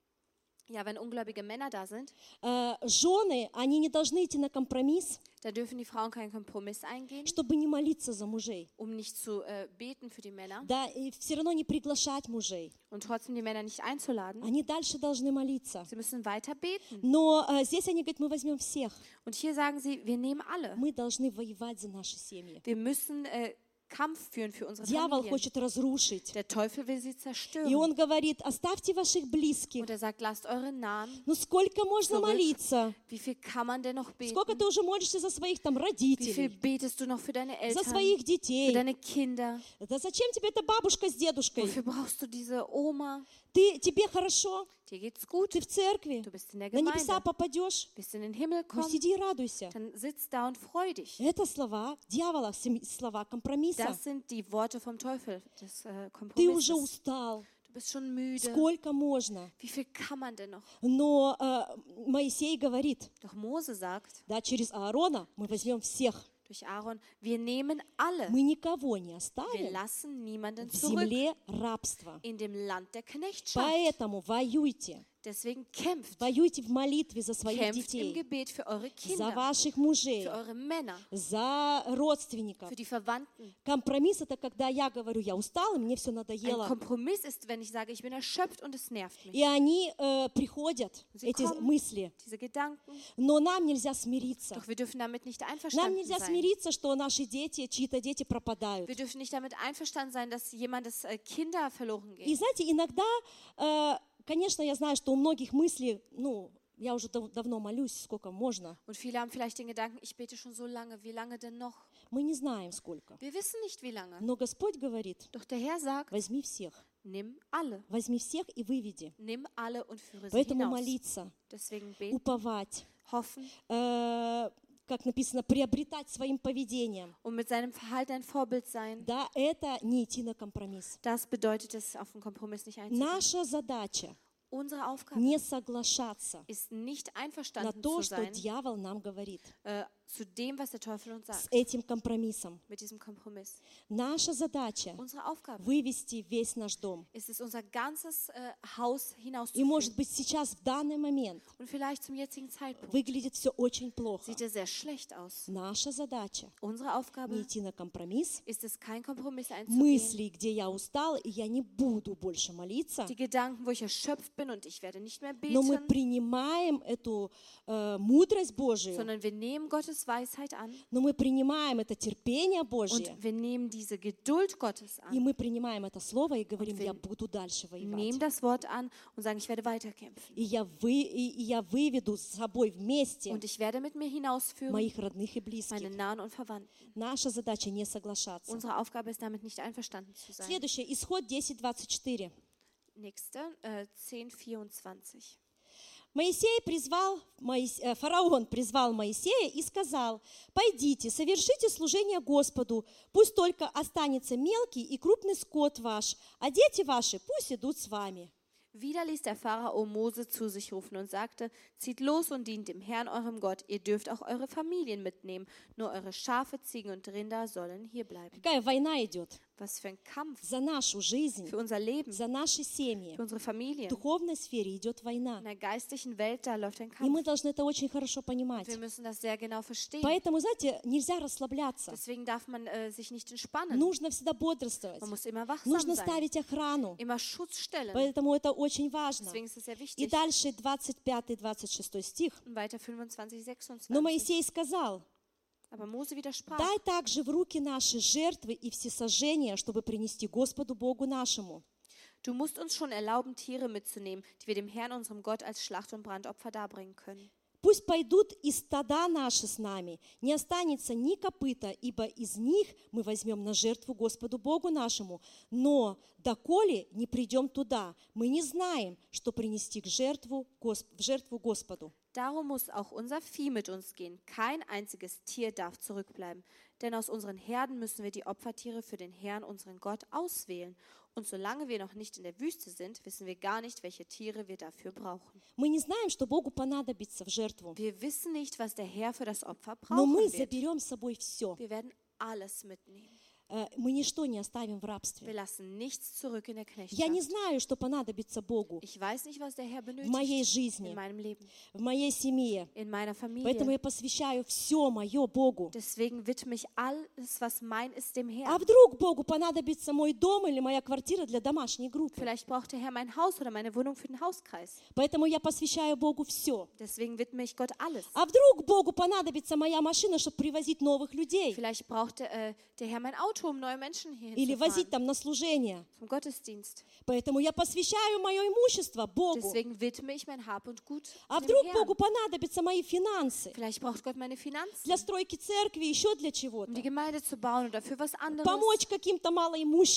Ja, wenn ungläubige Männer da sind, э, жены, они не должны идти на компромисс, da dürfen die Frauen keinen Kompromiss eingehen, чтобы не молиться за мужей. um nicht zu äh, beten für die Männer Да, и все равно не приглашать мужей. und trotzdem die Männer nicht einzuladen. Они дальше должны молиться. Sie müssen weiter beten. Но э, здесь они говорят, мы возьмем всех. Und hier sagen sie, wir nehmen alle. Мы должны воевать за наши семьи. Wir müssen äh, Kampf führen für unsere Дьявол Familien. хочет разрушить. Der Teufel will sie И zerstören. он говорит, оставьте ваших близких. Und er sagt, lasst eure Nahen. Ну сколько можно Zurück. молиться? Wie viel kann man denn noch beten? Сколько ты уже молишься за своих там Wie viel родителей, betest du noch für deine за Eltern, своих für детей? deine Kinder? Да зачем тебе эта бабушка с дедушкой? Wofür brauchst du diese Oma? Ты, тебе хорошо, dir geht's gut, ты в церкви, du bist in der на небеса Gemeinde, попадешь, bist in den Himmel ну gekommen, сиди и радуйся. dann sitz da und freu dich. Это слова дьявола, сем- слова компромисса. Das sind die Worte vom Teufel, des äh, Ты уже Kompromisses. устал, Du bist schon müde. сколько можно? Wie viel kann man denn noch? Но э, Моисей говорит, Doch Mose sagt да, через Аарона мы возьмем всех, durch Aaron, wir nehmen alle, мы никого не wir оставим lassen niemanden в zurück земле рабства. in dem Land der Knechtschaft. Поэтому воюйте, Deswegen kämpft, воюйте в молитве за своих kämpft im детей, Gebet für eure за Kinder, ваших мужей, für eure Männer, за родственников. für die Verwandten. Компромисс — это когда я говорю, я устал, и мне все Ein надоело. Kompromiss ist, wenn ich sage, ich bin erschöpft und es nervt mich. И они э, приходят, Sie эти kommen. мысли. Diese Gedanken. Но нам нельзя смириться. Doch wir dürfen damit nicht Нам einverstanden нельзя sein. смириться, что наши дети, чьи-то дети пропадают. Wir dürfen nicht damit einverstanden sein, dass jemandes äh, Kinder verloren И gehen. знаете, иногда, э, конечно, я знаю, что у многих мысли, ну, я уже дав- давно молюсь, сколько можно. Und viele haben vielleicht den Gedanken, ich bete schon so lange, wie lange denn noch? Мы не знаем, сколько. Wir wissen nicht, wie lange. Но Господь говорит, Doch der Herr sagt, возьми всех. nimm alle. Возьми всех и выведи. Nimm alle und führe sie Поэтому hinaus. молиться, Deswegen beten, уповать, hoffen э, как написано, приобретать своим поведением. und mit seinem Verhalten ein Vorbild sein. Да, это не идти на компромисс. Das bedeutet es, auf einen Kompromiss nicht einzugehen. Наша задача Unsere Aufgabe не соглашаться ist nicht на einverstanden то, zu что sein дьявол нам говорит, äh, zu dem, was der Teufel uns с sagt, этим компромиссом. mit diesem Kompromiss. Наша задача Unsere Aufgabe вывести весь наш дом. ist es, unser ganzes äh, Haus И, hinauszuführen. может быть, сейчас, в данный момент, Und vielleicht zum jetzigen Zeitpunkt выглядит все очень плохо. sieht es sehr schlecht aus. Наша задача Unsere не Aufgabe идти на компромисс. ist es, kein Kompromiss einzugehen. Мысли, где я устала, и я не буду больше молиться. Die Gedanken, wo ich erschöpft bin und ich werde nicht mehr Но мы beten, принимаем эту э, мудрость Божию, sondern wir nehmen Gottes Weisheit an но мы принимаем это терпение Божье, und wir nehmen diese Geduld Gottes и an, мы принимаем это слово и говорим, wir я буду дальше nehmen воевать. das Wort an und sagen, ich werde weiterkämpfen. И я, вы, и, и я выведу с собой вместе Und ich werde mit mir hinausführen, моих родных и meine близких. Nahen und Verwandten. Наша задача не соглашаться. Unsere Aufgabe ist damit nicht einverstanden zu sein. Следующее, Исход десять двадцать четыре. Nächste, äh, zehn vierundzwanzig. Моисей призвал, Моис- э, фараон призвал Моисея и сказал: «Пойдите, совершите служение Господу, пусть только останется мелкий и крупный скот ваш, а дети ваши пусть идут с вами». Wieder ließ der Pharao Mose zu sich rufen und sagte, zieht los und dient dem Herrn, eurem Gott. Ihr dürft auch eure Familien mitnehmen, nur eure Schafe, Ziegen und Rinder sollen hier bleiben. Какая война идет Was für ein Kampf за нашу жизнь, für unser Leben, за наши семьи. für unsere В Familien. духовной сфере идет война. In der geistlichen Welt, da läuft ein И мы Kampf. должны это очень хорошо понимать. Wir müssen das sehr genau verstehen. Поэтому, знаете, нельзя расслабляться. Deswegen darf man äh, sich nicht entspannen. Нужно всегда бодрствовать. Man muss immer wachsam Нужно sein, ставить охрану. immer Schutz stellen. Поэтому это очень важно. Deswegen ist es sehr И wichtig. дальше двадцать пятый двадцать шестой стих. Und weiter fünfundzwanzig, Но sechsundzwanzig. Моисей сказал: Aber Mose widersprach. «Дай также в руки наши жертвы и всесожжения, чтобы принести Господу Богу нашему». Du musst uns schon erlauben, Tiere mitzunehmen, die wir dem Herrn, unserem Gott, als Schlacht- und Brandopfer darbringen können. Пусть пойдут и стада наши с нами, не останется ни копыта, ибо из них мы возьмем на жертву Господу Богу нашему. Но доколе не придем туда, мы не знаем, что принести к жертву, Гос- в жертву Господу. Darum muss auch unser Vieh mit uns gehen. Kein einziges Tier darf zurückbleiben. Denn aus unseren Herden müssen wir die Opfertiere für den Herrn, unseren Gott, auswählen. Und solange wir noch nicht in der Wüste sind, wissen wir gar nicht, welche Tiere wir dafür brauchen. Мы не знаем, что Богу понадобится в жертву, Wir wissen nicht, was der Herr für das Opfer но brauchen мы wird. заберем с собой все. Wir werden alles mitnehmen. Мы ничто не оставим в Wir рабстве. lassen nichts zurück in der Я не Knechtschaft. знаю, что понадобится Богу Ich weiß nicht, was der Herr в моей benötigt жизни, in meinem Leben, в моей семье. in meiner Familie. Поэтому я посвящаю все мое Богу. Deswegen widme ich alles, was mein ist, dem А Herrn. вдруг Богу понадобится мой дом или моя квартира для домашней группы? Vielleicht braucht der Herr mein Haus oder meine Wohnung für den Hauskreis. Поэтому я посвящаю Богу все. Deswegen widme ich Gott alles. А вдруг Богу понадобится моя машина, чтобы привозить новых людей? Vielleicht braucht der, äh, der Herr mein Auto, um neue Menschen hier Или возить hinzufahren, там на служение? zum Gottesdienst. Поэтому я посвящаю мое имущество Богу. Deswegen widme ich mein Hab und Gut А dem вдруг Herrn. Богу понадобятся мои финансы Vielleicht braucht Gott meine Finanzen, для стройки церкви, еще для um чего-то? die Gemeinde zu bauen oder für was anderes. Помочь каким-то малоимущим?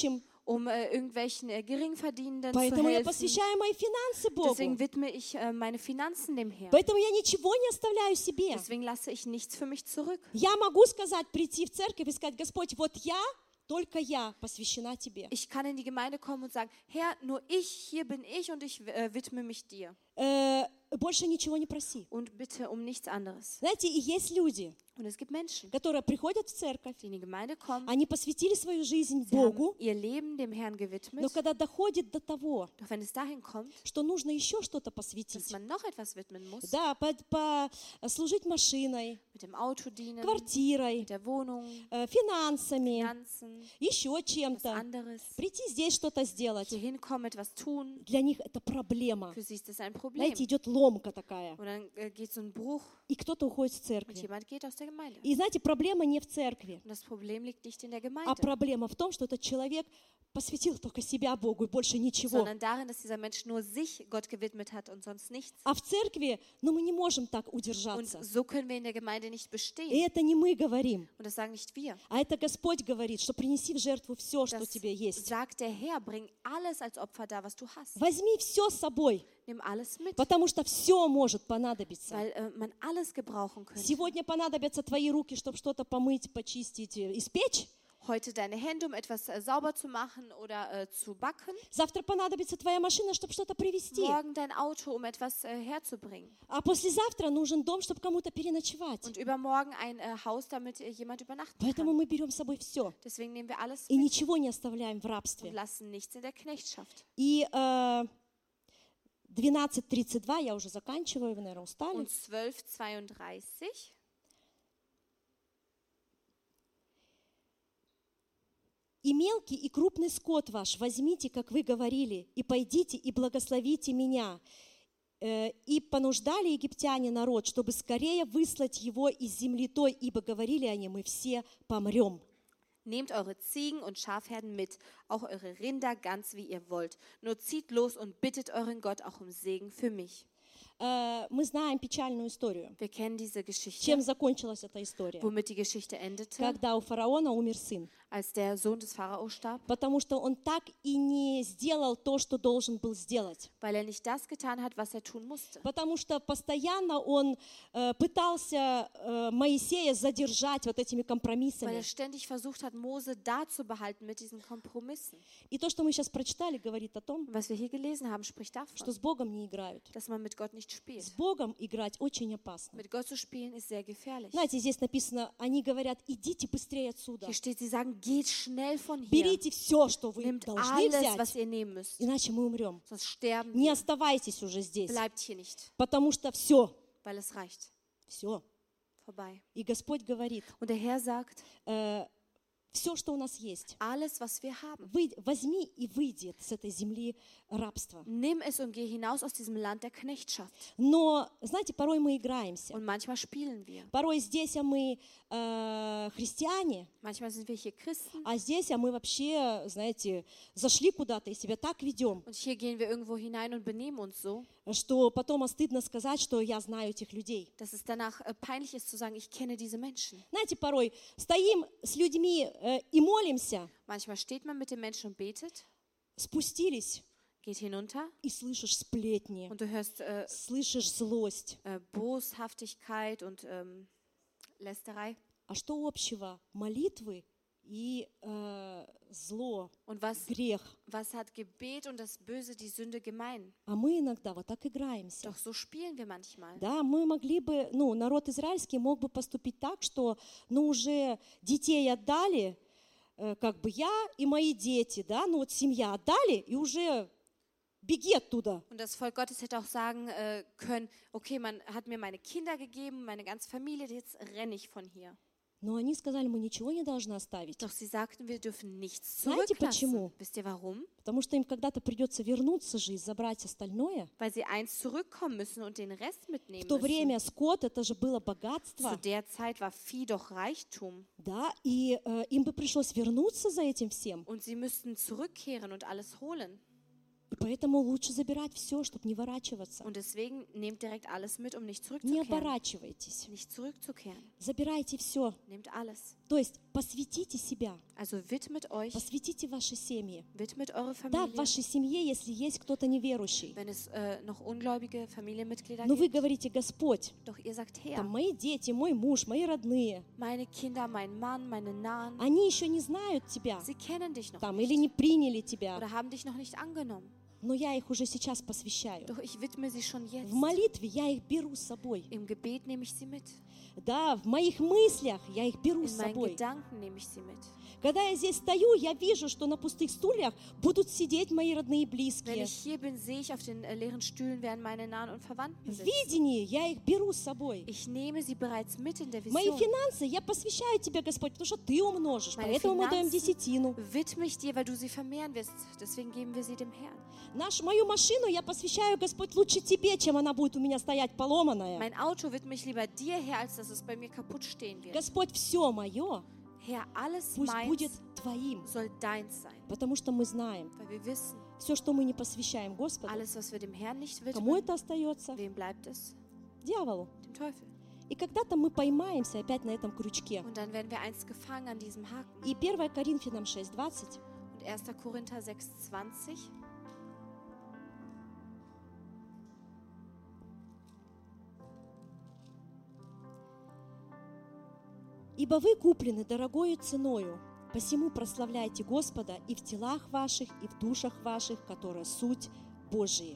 um äh, irgendwelchen äh, Geringverdienenden zu Поэтому я helfen. посвящаю мои финансы Богу. Deswegen widme ich äh, meine Finanzen dem Herrn. Поэтому я ничего не оставляю себе. Deswegen lasse ich nichts für mich zurück. Я могу сказать, прийти в церковь и сказать: Господь, вот я, только я посвящена Тебе. Ich kann in die Gemeinde kommen und sagen, Herr, nur ich, hier bin ich und ich äh, widme mich dir. Э, больше ничего не проси. Und bitte um nichts anderes. Знаете, и есть люди, Und es gibt Menschen, которые приходят в церковь, die in die Gemeinde kommen, они посвятили свою жизнь sie haben Богу, ihr Leben dem Herrn но gewidmet. когда доходит до того, Doch wenn es dahin kommt, что нужно еще что-то dass посвятить, man noch etwas widmen muss, да, по, послужить машиной, mit dem Auto dienen, квартирой, mit der Wohnung, э, финансами, Finanzen, еще was чем-то, anderes, прийти здесь что-то сделать, hier hinkommen, etwas tun, для них это проблема. für sie ist das ein Problem. Знаете, идет ломка такая, Und dann äh, geht so ein Bruch и кто-то уходит в und церковь. jemand geht aus der Gemeinde. И знаете, проблема не в церкви, Und das Problem liegt nicht in der а Gemeinde, проблема в том, что этот человек посвятил только себя Богу и больше ничего. sondern darin, dass dieser Mensch nur sich Gott gewidmet hat und sonst nichts. А в церкви, ну, мы не можем так Und удержаться. so können wir in der Gemeinde nicht И bestehen. это не мы говорим, Und das sagen nicht wir. а это Господь говорит, что принеси в жертву все, что у Das тебя есть. sagt der Herr, bring alles als Opfer da, was du hast. Возьми все с собой, Nimm alles mit, потому что все может понадобиться. weil äh, man alles gebrauchen könnte. Сегодня понадобятся твои руки, чтобы что-то помыть, почистить, э, испечь. Heute deine Hände, um etwas äh, sauber zu machen oder äh, zu backen. Завтра понадобится твоя машина, чтобы что-то привезти. Morgen dein Auto, um etwas äh, herzubringen. А послезавтра нужен дом, чтобы кому-то переночевать. Und übermorgen ein äh, Haus, damit äh, jemand übernachten Поэтому kann. мы берем с собой все Deswegen nehmen wir alles и mit ничего не оставляем в und рабстве. lassen nichts in der Knechtschaft. И э, двенадцать тридцать два, я уже заканчиваю, вы, наверное, устали. Und zwölf zweiunddreißig. «И мелкий, и крупный скот ваш возьмите, как вы говорили, и пойдите, и благословите меня». Э, «И понуждали египтяне народ, чтобы скорее выслать его из земли той, ибо говорили они, мы все помрем». Nehmt eure Ziegen und Schafherden mit, auch eure Rinder ganz wie ihr wollt. Nur zieht los und bittet euren Gott auch um Segen für mich. Э, мы знаем печальную историю. Wir kennen diese Geschichte, Чем закончилась эта история? womit die Geschichte endete, Когда у фараона умер сын. als der Sohn des Pharao starb, Потому что он так и не сделал то, что должен был сделать. weil er nicht das getan hat, was er tun musste. Потому что постоянно он э, пытался э, Моисея задержать вот этими Weil компромиссами. er ständig versucht hat, Mose da zu behalten mit diesen Kompromissen. И то, что мы сейчас прочитали, говорит о том, Und was wir hier gelesen haben, spricht что davon, с Богом не играют. dass man mit Gott nicht С spielt. Богом играть очень опасно. Mit Gott zu spielen ist sehr gefährlich. Знаете, здесь написано, они говорят, идите быстрее отсюда. Hier steht, sie sagen, geht schnell von hier. Берите все, что вы Nehmt должны alles, was взять, ihr nehmen müsst. иначе мы умрем. Sonst sterben Не wir. оставайтесь уже здесь, Bleibt hier nicht, потому что все, weil es reicht. все. Vorbei. И Господь говорит, Und der Herr sagt, все, что у нас есть, alles, was wir haben, вы- возьми и выйди с этой земли рабства. nimm es und geh hinaus aus diesem Land der Knechtschaft. Но, знаете, порой мы играемся. Und manchmal spielen wir. Порой здесь а мы э, христиане, Manchmal sind wir hier Christen а здесь а мы вообще, знаете, зашли куда-то и себя так ведем, und hier gehen wir irgendwo hinein und benehmen uns so, что потом стыдно сказать, что я знаю этих людей. dass es danach äh, peinlich ist zu sagen, ich kenne diese Menschen. Знаете, порой стоим с людьми э, и молимся, Manchmal steht man mit den Menschen und betet, спустились geht hinunter и слышишь сплетни, und du hörst äh, слышишь злость. äh, Boshaftigkeit und ähm, Lästerei. А что общего молитвы и э, зло, Und was, грех? was hat Gebet und das Böse, die Sünde gemein? А мы иногда вот так играемся. Doch so spielen wir manchmal. Да, мы могли бы, ну, народ израильский мог бы поступить так, что, ну, уже детей отдали, э, как бы я и мои дети, да, ну, вот семья отдали, и уже беги оттуда. Und das Volk Gottes hätte auch sagen äh, können, okay, man hat mir meine Kinder gegeben, meine ganze Familie, jetzt renne ich von hier. Но они сказали, мы ничего не должны оставить, Doch sie sagten, wir dürfen nichts Знаете, zurücklassen. почему? Wisst ihr warum? потому что им когда-то придется вернуться же и забрать остальное. Weil sie eins zurückkommen müssen und den Rest В mitnehmen то müssen. время скот, это же было Zu богатство, der Zeit war Vieh doch Reichtum да, и э, им бы пришлось вернуться за этим всем. und sie müssten zurückkehren und alles holen. И поэтому лучше забирать все, чтобы не ворачиваться. Und deswegen nehmt direkt alles mit, um nicht Не zurückzukehren. оборачивайтесь. Nicht zurückzukehren. Забирайте все. Nehmt alles. То есть посвятите себя, Also widmet euch, посвятите ваши семьи. widmet eure Да, в Familie. вашей семье, если есть кто-то неверующий, Wenn es äh, noch ungläubige Familienmitglieder но вы gibt, говорите: Господь, doch ihr sagt, там Herr, мои дети, мой муж, мои родные, meine Kinder, mein Mann, meine Nahen, они еще не знают Тебя, sie kennen dich noch там, или nicht не приняли Тебя, oder haben dich noch nicht angenommen. но я их уже сейчас посвящаю. Doch ich widme sie schon jetzt. В молитве я их беру с собой. Im Gebet nehme ich sie mit. Да, в моих мыслях я их беру с In meinen собой. Gedanken nehme ich sie mit. Когда я здесь стою, я вижу, что на пустых стульях будут сидеть мои родные и Wenn близкие. ich hier bin, sehe ich auf den äh, leeren Stühlen, werden meine Nahen und Verwandten В sitzen. видении я их беру с собой. Ich nehme sie bereits mit in der Мои Vision. финансы я посвящаю Тебе, Господь, потому что Ты умножишь. Meine Поэтому мы даем Finanzen десятину. widme ich dir, weil du sie vermehren wirst. Deswegen geben wir sie dem Herrn. Нашу, мою машину я посвящаю, Господь, лучше Тебе, чем она будет у меня стоять поломанная. Mein Auto widme ich lieber dir, Herr, als dass es bei mir kaputt stehen wird. Господь, все мое Herr, alles пусть будет meins Твоим. soll deins sein. Потому что мы знаем, Weil wir wissen, все, что мы не посвящаем Господу, alles, was wir dem Herrn nicht кому widmen, это остается? wem bleibt es? Дьяволу. Dem Teufel. И когда-то мы поймаемся опять на этом крючке. Und dann werden wir einst gefangen an diesem Haken. И первое Коринфянам шесть двадцать. Und erster Korinther sechs zwanzig. «Ибо вы куплены дорогою ценою, посему прославляйте Господа и в телах ваших, и в душах ваших, которая суть Божии».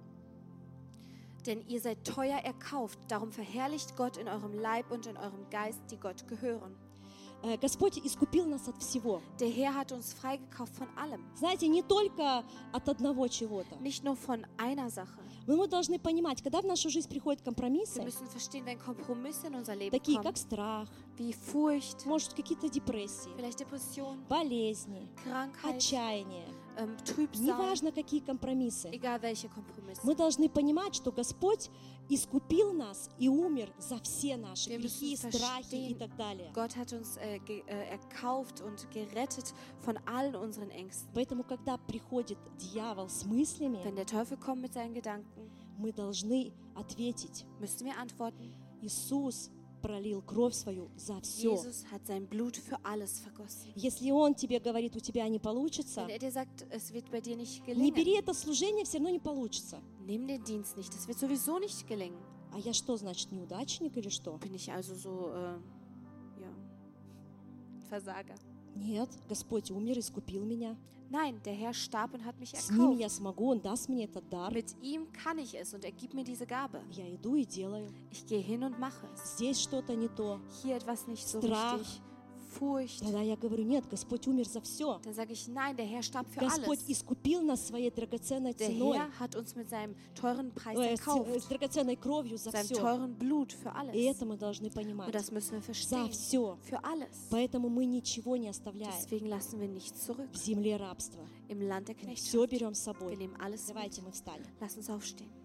Denn ihr seid teuer erkauft, darum verherrlicht Gott in eurem Leib und in eurem Geist, die Gott gehören. Э, Господь искупил нас от всего. Der Herr hat uns freigekauft von allem, Знаете, не только от одного чего-то. nicht nur von einer Sache. Но мы должны понимать, когда в нашу жизнь приходят Wir компромиссы, müssen verstehen, wenn Kompromisse in unser Leben такие kommen, как страх, wie Furcht, может, какие-то депрессии, vielleicht Depression, болезни, Krankheit, отчаяние, ähm, Trübsal, неважно, какие компромиссы, egal welche Kompromisse. мы должны понимать, что Господь искупил нас и умер за все наши Wir грехи, müssen страхи и verstehen, так далее. Gott hat uns äh, ge äh, erkauft und gerettet von allen unseren Ängsten. Поэтому, когда приходит дьявол с мыслями, Wenn der Teufel kommt mit seinen Gedanken, мы должны ответить: müssen wir antworten. Иисус пролил кровь свою за все. Jesus hat sein Blut für alles vergossen. Если Он тебе говорит, у тебя не получится, Wenn er dir sagt, es wird bei dir nicht не бери gelingen, это служение, все равно не получится. nimm den Dienst nicht. Das wird sowieso nicht gelingen. А я что, значит, неудачник или что? Bin ich also so, äh, ja, Versager? Нет, Господь умер, искупил меня. Nein, der Herr starb und hat mich С Ним я erkauft. смогу, Он даст мне этот дар. Mit ihm kann ich es und er gibt mir diese Gabe. Я иду и делаю. Ich gehe hin und mache es. Здесь что-то не то. Hier etwas nicht so Strach. richtig. Furcht. Тогда я говорю: нет, Господь умер за все. Dann sage ich, nein, der Herr starb für Господь alles. искупил нас своей драгоценной Der ценой, Herr hat uns mit seinem teuren Preis э, с, э, с erkauft. драгоценной кровью за Seinem все. teuren Blut für alles. И это мы должны Und понимать. das müssen wir За verstehen. все. Für alles. Поэтому мы ничего не оставляем Deswegen lassen wir nichts zurück. в земле рабства. Im Land der Мы все Knechtschaft. берем с Wir собой. nehmen alles mit. Давайте мы встанем. Lass uns aufstehen.